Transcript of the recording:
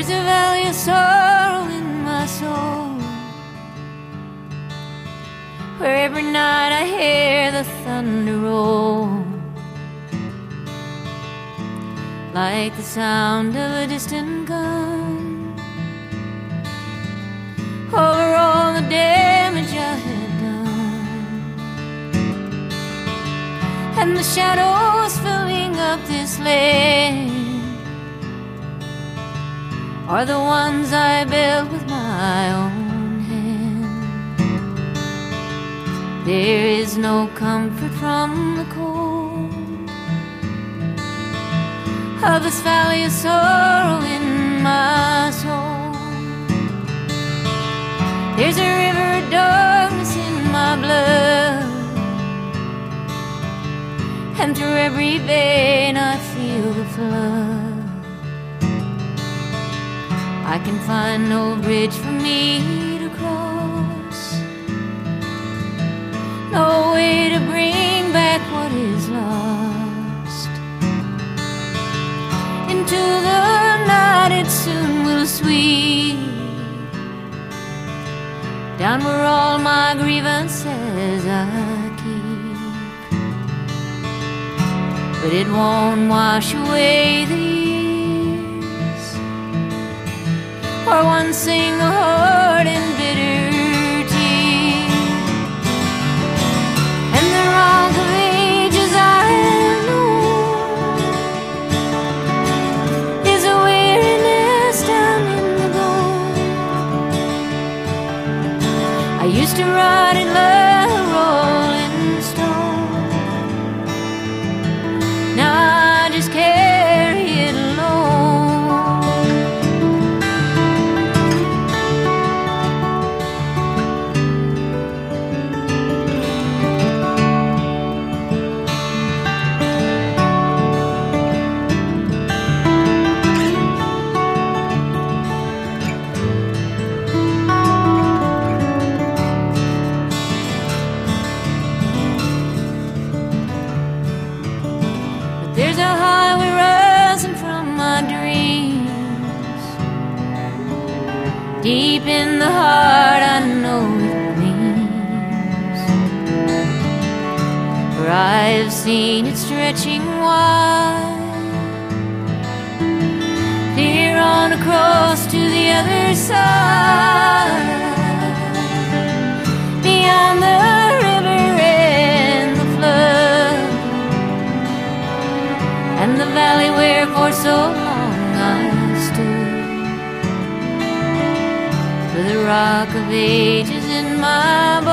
There's a valley of sorrow in my soul, where every night I hear the thunder roll, like the sound of a distant gun, over all the damage I had done. And the shadows filling up this land are the ones I built with my own hand. There is no comfort from the cold of this valley of sorrow in my soul. There's a river of darkness in my blood, and through every vein I feel the flood. I can find no bridge for me to cross, no way to bring back what is lost. Into the night it soon will sweep, down where all my grievances I keep. But it won't wash away the years, or one single heart in bitter tear. And the wrong of ages I have known is a weariness down in the bone. I used to ride it like a rolling stone, now I just carry it alone. There's a highway rising from my dreams, deep in the heart I know it means, for I have seen it stretching wide, clear on across to the other side, beyond the river and the flood, and the valley where for so long I stood, with the rock of ages in my bones.